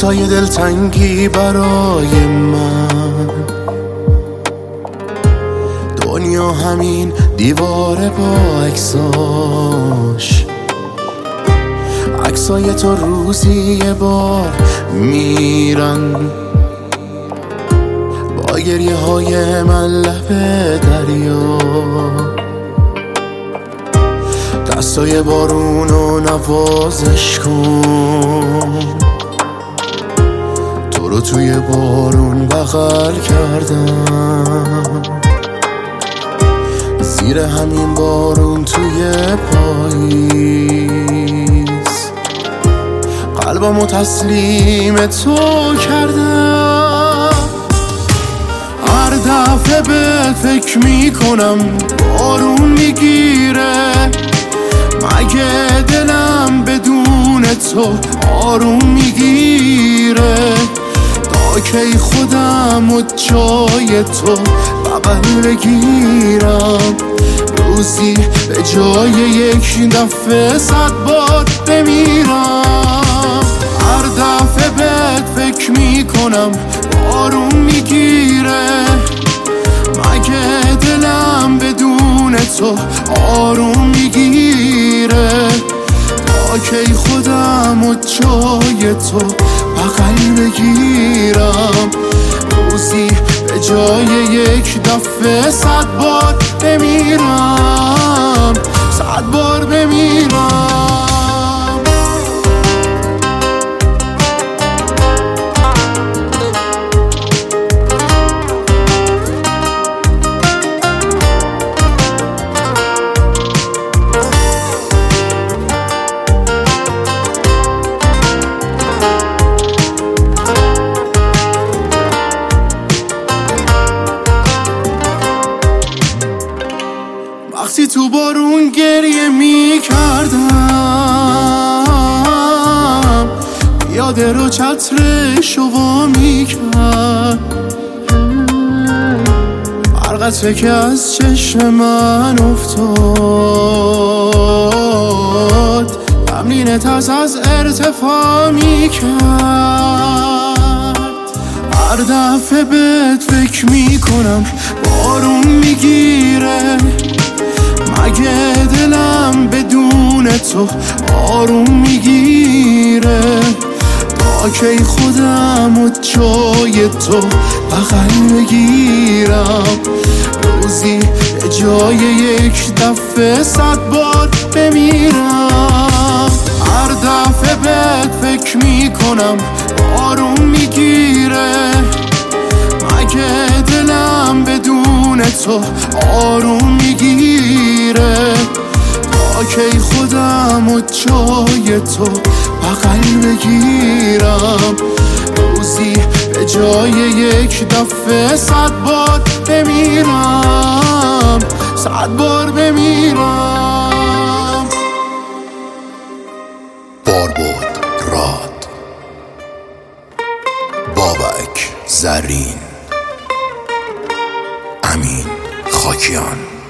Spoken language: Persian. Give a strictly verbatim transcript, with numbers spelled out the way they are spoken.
عکسای دلتنگی برای من، دنیا همین دیواره با عکساش. عکسای تو روزی یه بار میرن، با گریه های من لب دریا. دستای بارونو نوازش کن، تو رو توی بارون بغل کردم. زیر همین بارون توی پاییز قلبمو تسلیم تو کردم. هر دفعه بهت فکر میکنم بارون میگیره، مگه دلم بدون تو آروم میگیره؟ تا کی خودم و جای تو بغل بگیرم، روزی به جای یک دفعه صد بار بمیرم. هر دفعه بهت فکر میکنم بارون میگیره، مگه دلم بدون تو آروم میگیره؟ تا کی خودم و جای تو بغل بگیرم، روزی به جای یک دفعه صد بار بمیرم، صد بار بمیرم. وقتی تو بارون گریه می کردم، یاده رو چترش رو وا می کرد. هر قطره که از چشم من افتاد، تمرین ترس از ارتفاع می کرد. هر دفعه بهت فکر می کنم بارون میگیره، مگه دلم بدون تو آروم میگیره؟ تا کی خودم و جای تو بغل بگیرم، روزی به جای یک دفعه صد بار بمیرم. هر دفعه بهت فکر میکنم بارون میگیره، مگه دلم بدون تو آروم میگیره؟ تا کی خودم و جای تو بغل بگیرم، روزی به جای یک دفعه صد بار بمیرم، صد بار بمیرم. باربود راد، بابک زرین، امین خاکیان.